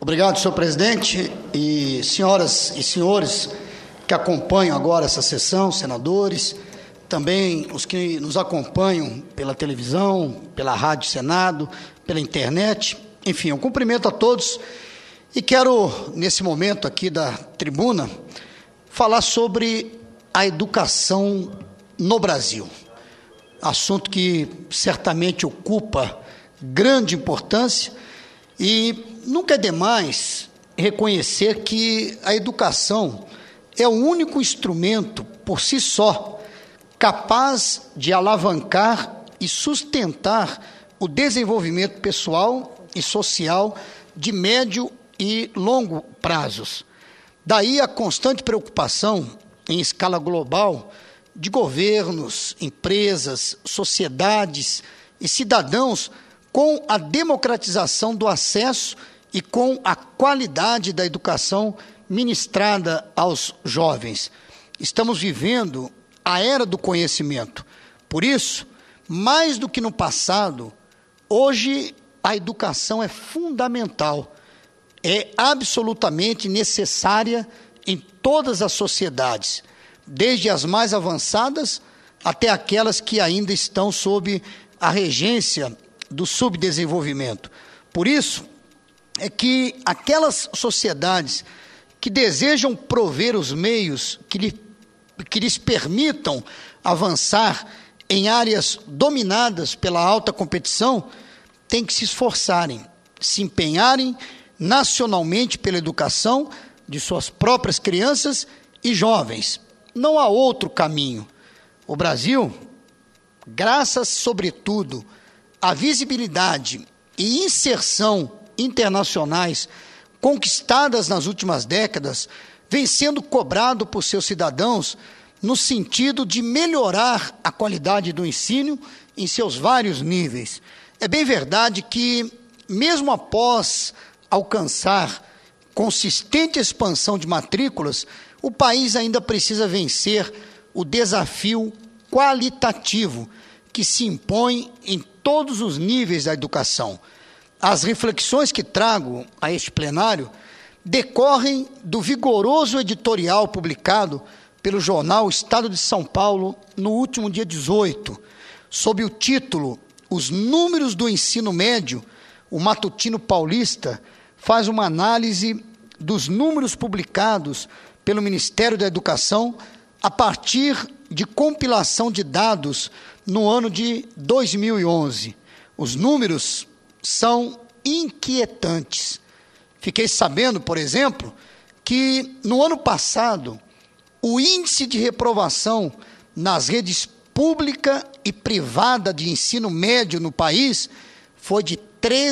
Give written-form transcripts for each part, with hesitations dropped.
Obrigado, senhor presidente, e senhoras e senhores que acompanham agora essa sessão, senadores, também os que nos acompanham pela televisão, pela Rádio Senado, pela internet, enfim, eu cumprimento a todos e quero, nesse momento aqui da tribuna, falar sobre a educação no Brasil, assunto que certamente ocupa grande importância e nunca é demais reconhecer que a educação é o único instrumento, por si só, capaz de alavancar e sustentar o desenvolvimento pessoal e social de médio e longo prazos. Daí a constante preocupação, em escala global, de governos, empresas, sociedades e cidadãos com a democratização do acesso e com a qualidade da educação ministrada aos jovens. Estamos vivendo a era do conhecimento. Por isso, mais do que no passado, hoje a educação é fundamental, é absolutamente necessária em todas as sociedades, desde as mais avançadas até aquelas que ainda estão sob a regência do subdesenvolvimento. Por isso, é que aquelas sociedades que desejam prover os meios que lhes permitam avançar em áreas dominadas pela alta competição, têm que se esforçarem, se empenharem nacionalmente pela educação de suas próprias crianças e jovens. Não há outro caminho. O Brasil, graças, sobretudo, à visibilidade e inserção internacionais conquistadas nas últimas décadas, vem sendo cobrado por seus cidadãos no sentido de melhorar a qualidade do ensino em seus vários níveis. É bem verdade que, mesmo após alcançar consistente expansão de matrículas, o país ainda precisa vencer o desafio qualitativo que se impõe em todos os níveis da educação. As reflexões que trago a este plenário decorrem do vigoroso editorial publicado pelo jornal Estado de São Paulo no último dia 18, sob o título Os Números do Ensino Médio. O matutino paulista faz uma análise dos números publicados pelo Ministério da Educação a partir de compilação de dados no ano de 2011. Os números são inquietantes. Fiquei sabendo, por exemplo, que no ano passado o índice de reprovação nas redes pública e privada de ensino médio no país foi de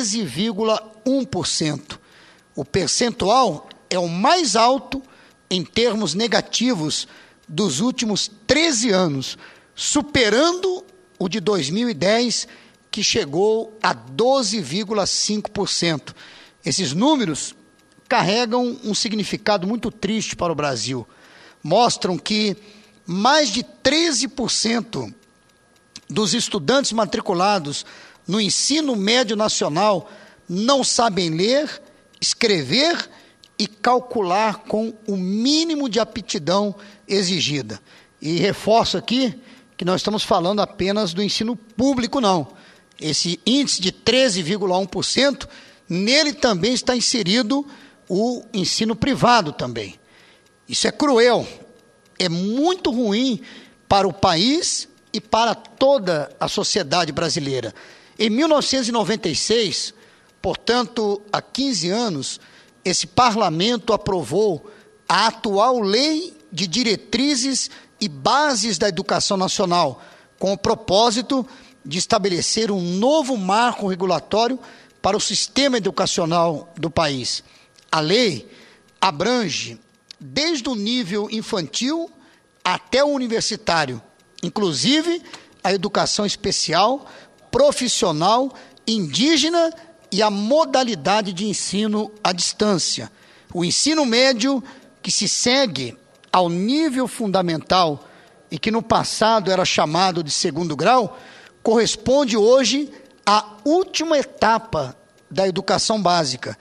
13,1%. O percentual é o mais alto em termos negativos dos últimos 13 anos, superando o de 2010, que chegou a 12,5%. Esses números carregam um significado muito triste para o Brasil. Mostram que mais de 13% dos estudantes matriculados no ensino médio nacional não sabem ler, escrever e calcular com o mínimo de aptidão exigida. E reforço aqui que nós estamos falando apenas do ensino público, não. Esse índice de 13,1%, nele também está inserido o ensino privado também. Isso é cruel, é muito ruim para o país e para toda a sociedade brasileira. Em 1996, portanto, há 15 anos, esse parlamento aprovou a atual Lei de Diretrizes e Bases da Educação Nacional, com o propósito de estabelecer um novo marco regulatório para o sistema educacional do país. A lei abrange desde o nível infantil até o universitário, inclusive a educação especial, profissional, indígena e a modalidade de ensino à distância. O ensino médio, que se segue ao nível fundamental e que no passado era chamado de segundo grau, corresponde hoje à última etapa da educação básica,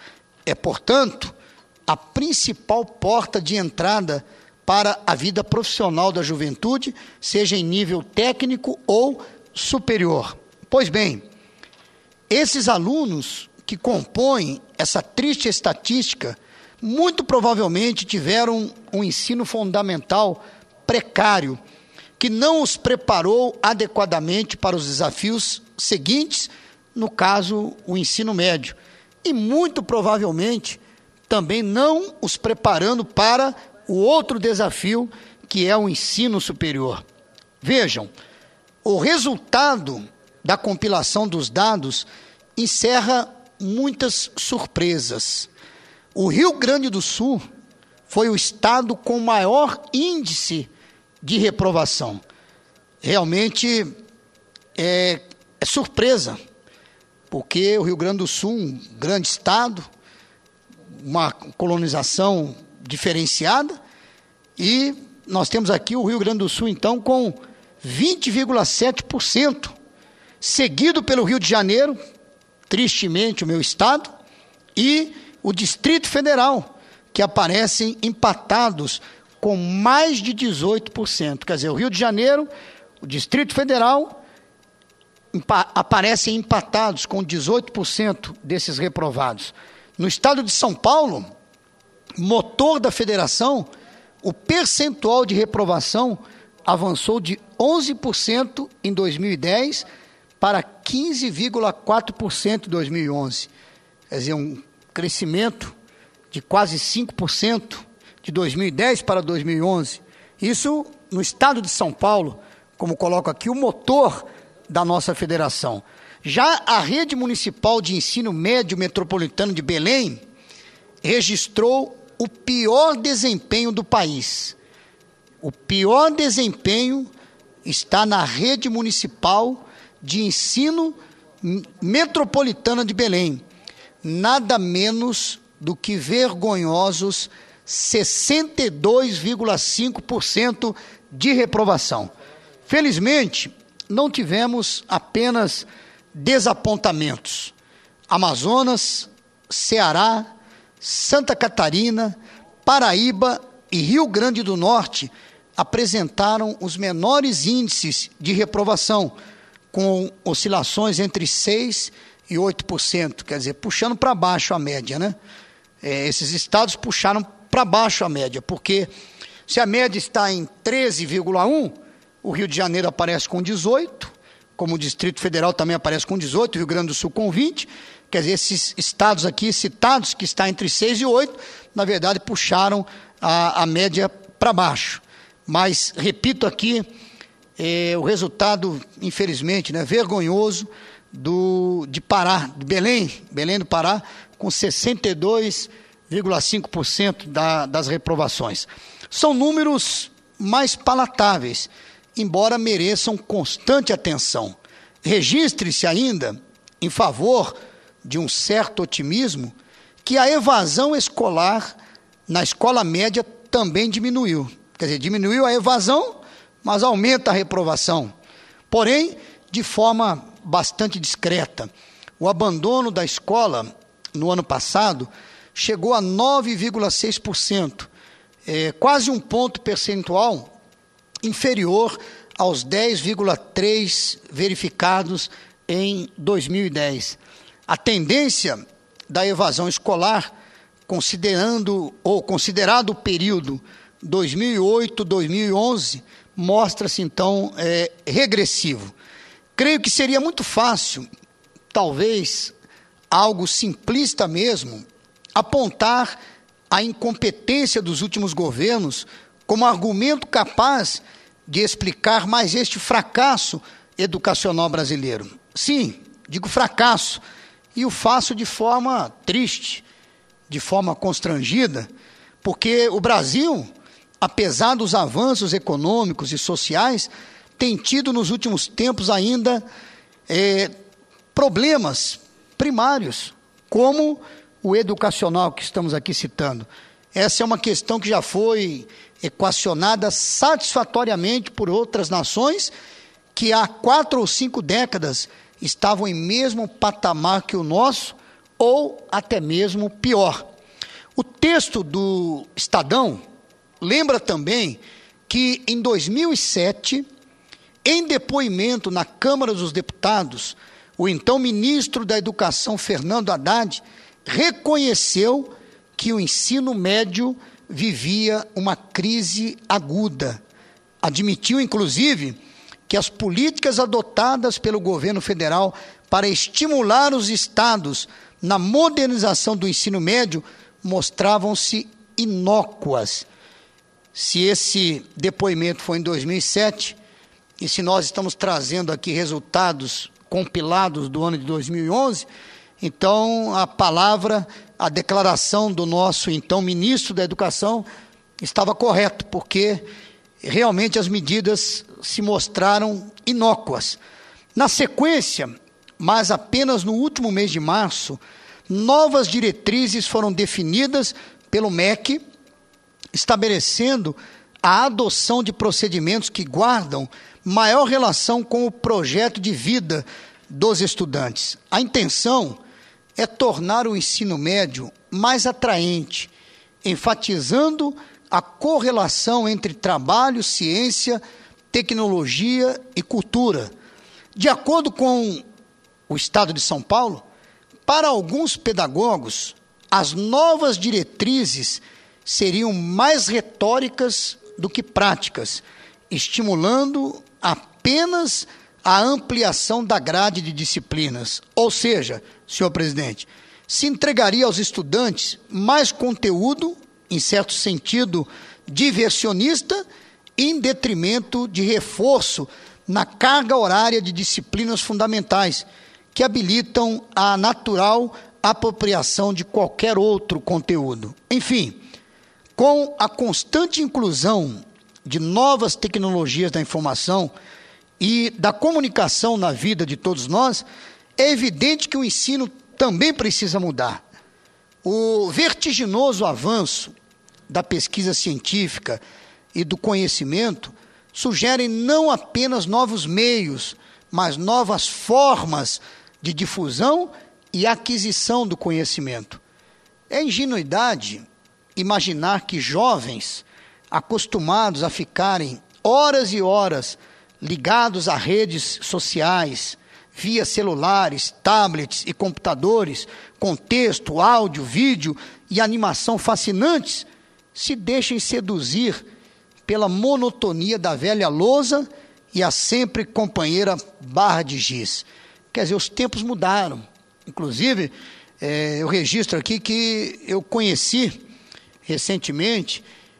é, portanto, a principal porta de entrada para a vida profissional da juventude, seja em nível técnico ou superior. Pois bem, esses alunos que compõem essa triste estatística, muito provavelmente tiveram um ensino fundamental precário, que não os preparou adequadamente para os desafios seguintes, no caso, o ensino médio, e muito provavelmente também não os preparando para o outro desafio, que é o ensino superior. Vejam, o resultado da compilação dos dados encerra muitas surpresas. O Rio Grande do Sul foi o estado com maior índice de reprovação. Realmente é surpresa, porque o Rio Grande do Sul, um grande estado, uma colonização diferenciada, e nós temos aqui o Rio Grande do Sul, então, com 20,7%, seguido pelo Rio de Janeiro, tristemente o meu estado, e o Distrito Federal, que aparecem empatados com mais de 18%. Quer dizer, o Rio de Janeiro, o Distrito Federal, aparecem empatados com 18% desses reprovados. No estado de São Paulo, motor da federação, o percentual de reprovação avançou de 11% em 2010 para 15,4% em 2011. Quer dizer, um crescimento de quase 5% de 2010 para 2011. Isso no estado de São Paulo, como coloco aqui, o motor da nossa federação. Já a rede municipal de ensino médio metropolitano de Belém registrou o pior desempenho do país. O pior desempenho está na rede municipal de ensino metropolitana de Belém. Nada menos do que vergonhosos 62,5% de reprovação. Felizmente, não tivemos apenas desapontamentos. Amazonas, Ceará, Santa Catarina, Paraíba e Rio Grande do Norte apresentaram os menores índices de reprovação, com oscilações entre 6% e 8%, quer dizer, puxando para baixo a média, né? Esses estados puxaram para baixo a média, porque se a média está em 13,1%, o Rio de Janeiro aparece com 18%, como o Distrito Federal também aparece com 18%, o Rio Grande do Sul com 20%, quer dizer, esses estados aqui citados, que está entre 6% e 8%, na verdade puxaram a média para baixo. Mas, repito aqui, o resultado, infelizmente, né, vergonhoso de Pará, de Belém do Pará, com 62,5% das reprovações. São números mais palatáveis, embora mereçam constante atenção. Registre-se ainda, em favor de um certo otimismo, que a evasão escolar na escola média também diminuiu. Quer dizer, diminuiu a evasão, mas aumenta a reprovação. Porém, de forma bastante discreta. O abandono da escola, no ano passado, chegou a 9,6%, quase um ponto percentual inferior aos 10,3% verificados em 2010. A tendência da evasão escolar, considerado o período 2008-2011, mostra-se, então, regressivo. Creio que seria muito fácil, talvez algo simplista mesmo, apontar a incompetência dos últimos governos como argumento capaz de explicar mais este fracasso educacional brasileiro. Sim, digo fracasso, e o faço de forma triste, de forma constrangida, porque o Brasil, apesar dos avanços econômicos e sociais, tem tido nos últimos tempos ainda problemas primários, como o educacional que estamos aqui citando. Essa é uma questão que já foi equacionada satisfatoriamente por outras nações que há 4 ou 5 décadas estavam em mesmo patamar que o nosso, ou até mesmo pior. O texto do Estadão lembra também que, em 2007, em depoimento na Câmara dos Deputados, o então ministro da Educação, Fernando Haddad, reconheceu que o ensino médio vivia uma crise aguda. Admitiu, inclusive, que as políticas adotadas pelo governo federal para estimular os estados na modernização do ensino médio mostravam-se inócuas. Se esse depoimento foi em 2007, e se nós estamos trazendo aqui resultados compilados do ano de 2011, então a palavra, a declaração do nosso então ministro da Educação estava correto, porque realmente as medidas se mostraram inócuas. Na sequência, mas apenas no último mês de março, novas diretrizes foram definidas pelo MEC, estabelecendo a adoção de procedimentos que guardam maior relação com o projeto de vida dos estudantes. A intenção é tornar o ensino médio mais atraente, enfatizando a correlação entre trabalho, ciência, tecnologia e cultura. De acordo com o Estado de São Paulo, para alguns pedagogos, as novas diretrizes seriam mais retóricas do que práticas, estimulando apenas a ampliação da grade de disciplinas. Ou seja, senhor presidente, se entregaria aos estudantes mais conteúdo, em certo sentido diversionista, em detrimento de reforço na carga horária de disciplinas fundamentais, que habilitam a natural apropriação de qualquer outro conteúdo. Enfim, com a constante inclusão de novas tecnologias da informação e da comunicação na vida de todos nós, é evidente que o ensino também precisa mudar. O vertiginoso avanço da pesquisa científica e do conhecimento sugerem não apenas novos meios, mas novas formas de difusão e aquisição do conhecimento. É ingenuidade imaginar que jovens acostumados a ficarem horas e horas ligados a redes sociais, via celulares, tablets e computadores, com texto, áudio, vídeo e animação fascinantes, se deixem seduzir pela monotonia da velha lousa e a sempre companheira barra de giz. Quer dizer, os tempos mudaram. Inclusive, eu registro aqui que eu conheci recentemente,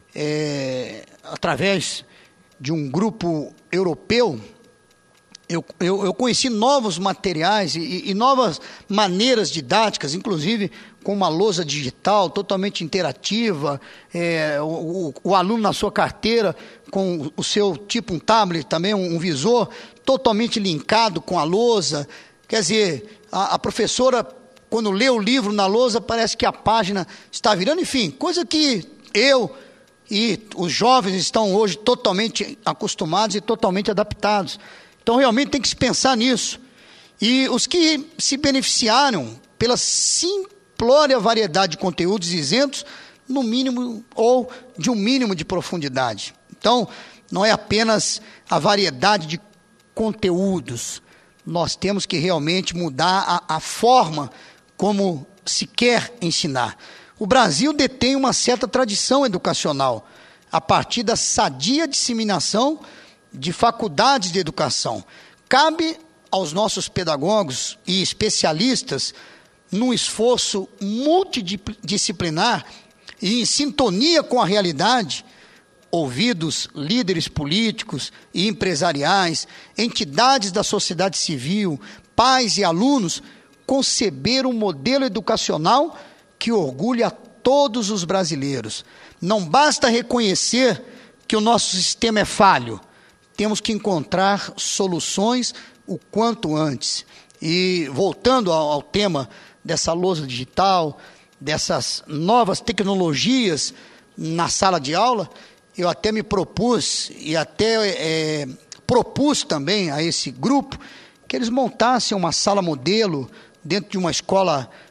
através de um grupo europeu, eu conheci novos materiais e novas maneiras didáticas, inclusive com uma lousa digital totalmente interativa, o aluno na sua carteira com o seu tipo um tablet também, um visor totalmente linkado com a lousa. Quer dizer, a professora, quando lê o livro na lousa, parece que a página está virando, enfim, coisa que eu e os jovens estão hoje totalmente acostumados e totalmente adaptados. Então, realmente tem que se pensar nisso. E os que se beneficiaram pela simplória variedade de conteúdos isentos, no mínimo, ou de um mínimo de profundidade. Então, não é apenas a variedade de conteúdos. Nós temos que realmente mudar a forma como se quer ensinar. O Brasil detém uma certa tradição educacional, a partir da sadia disseminação de faculdades de educação. Cabe aos nossos pedagogos e especialistas, num esforço multidisciplinar e em sintonia com a realidade, ouvidos líderes políticos e empresariais, entidades da sociedade civil, pais e alunos, conceber um modelo educacional que orgulhe a todos os brasileiros. Não basta reconhecer que o nosso sistema é falho, temos que encontrar soluções o quanto antes. E voltando ao tema dessa lousa digital, dessas novas tecnologias na sala de aula, eu até me propus e até propus também a esse grupo que eles montassem uma sala modelo dentro de uma escola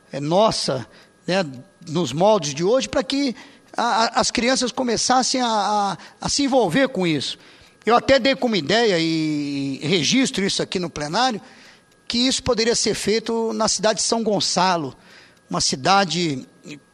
nossa, né, nos moldes de hoje, para que as crianças começassem a se envolver com isso. Eu até dei como ideia, e registro isso aqui no plenário, que isso poderia ser feito na cidade de São Gonçalo, uma cidade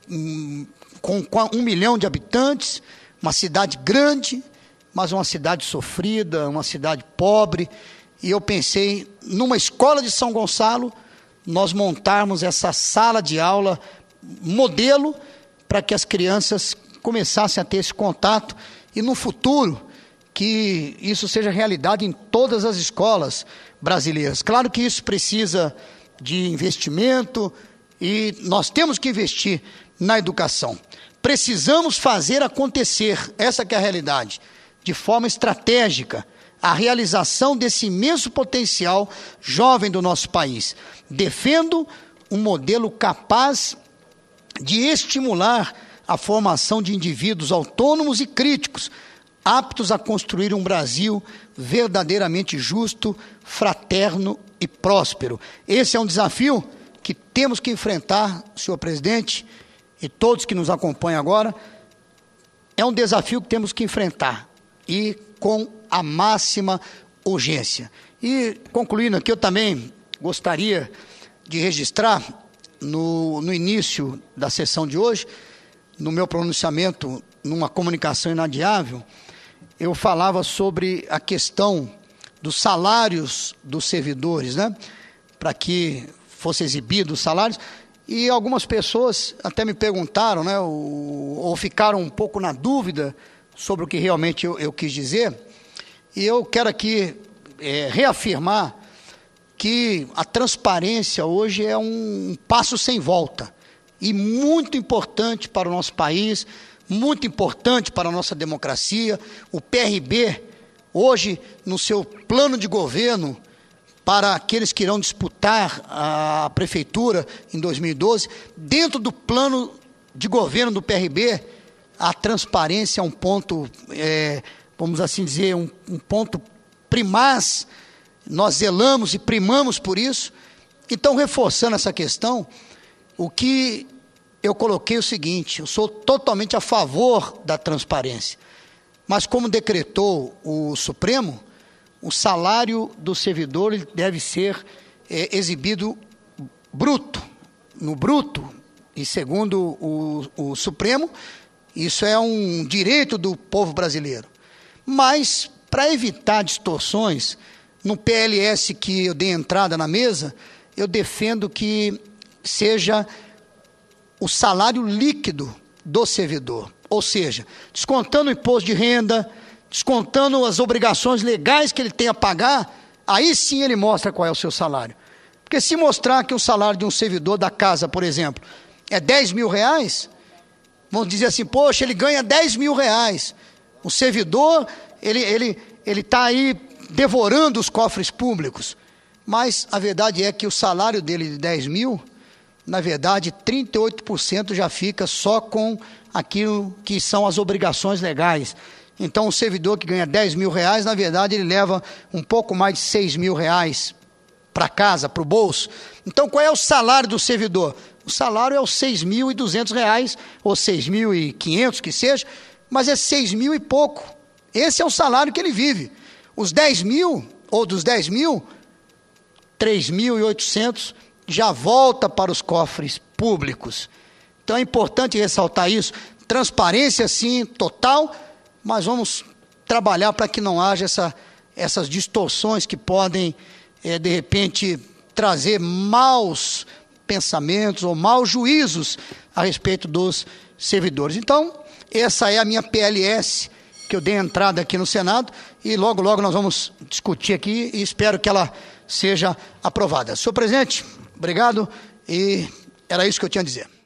com 1 milhão de habitantes, uma cidade grande, mas uma cidade sofrida, uma cidade pobre. E eu pensei, numa escola de São Gonçalo, nós montarmos essa sala de aula modelo para que as crianças começassem a ter esse contato e no futuro que isso seja realidade em todas as escolas brasileiras. Claro que isso precisa de investimento e nós temos que investir na educação. Precisamos fazer acontecer, essa que é a realidade, de forma estratégica, a realização desse imenso potencial jovem do nosso país. Defendo um modelo capaz de estimular a formação de indivíduos autônomos e críticos, aptos a construir um Brasil verdadeiramente justo, fraterno e próspero. Esse é um desafio que temos que enfrentar, senhor presidente, e todos que nos acompanham agora. É um desafio que temos que enfrentar, e com a máxima urgência. E, concluindo aqui, eu também gostaria de registrar, no início da sessão de hoje, no meu pronunciamento, numa comunicação inadiável, eu falava sobre a questão dos salários dos servidores, né? Para que fosse exibido os salários, e algumas pessoas até me perguntaram, né? Ou ficaram um pouco na dúvida sobre o que realmente eu quis dizer, e eu quero aqui reafirmar que a transparência hoje é um passo sem volta, e muito importante para o nosso país, muito importante para a nossa democracia. O PRB, hoje, no seu plano de governo, para aqueles que irão disputar a prefeitura em 2012, dentro do plano de governo do PRB, a transparência é um ponto, vamos assim dizer, um ponto primaz. Nós zelamos e primamos por isso. Então, reforçando essa questão, o que eu coloquei é o seguinte: eu sou totalmente a favor da transparência, mas como decretou o Supremo, o salário do servidor deve ser exibido bruto, no bruto, e segundo o Supremo, isso é um direito do povo brasileiro. Mas, para evitar distorções, no PLS que eu dei entrada na mesa, eu defendo que seja o salário líquido do servidor, ou seja, descontando o imposto de renda, descontando as obrigações legais que ele tem a pagar, aí sim ele mostra qual é o seu salário. Porque se mostrar que o salário de um servidor da casa, por exemplo, é 10 mil reais, vamos dizer assim, poxa, ele ganha 10 mil reais. O servidor, ele está aí devorando os cofres públicos. Mas a verdade é que o salário dele de 10 mil, na verdade, 38% já fica só com aquilo que são as obrigações legais. Então, o servidor que ganha 10 mil reais, na verdade, ele leva um pouco mais de 6 mil reais para casa, para o bolso. Então, qual é o salário do servidor? O salário é os 6.200 reais, ou 6.500 que seja, mas é 6 mil e pouco. Esse é o salário que ele vive. Os 10 mil, ou dos 10 mil, 3.800 já volta para os cofres públicos. Então, é importante ressaltar isso. Transparência, sim, total, mas vamos trabalhar para que não haja essas distorções que podem, de repente, trazer maus pensamentos ou maus juízos a respeito dos servidores. Então, essa é a minha PLS, que eu dei entrada aqui no Senado, e logo, logo nós vamos discutir aqui e espero que ela seja aprovada. Senhor presidente, obrigado, e era isso que eu tinha a dizer.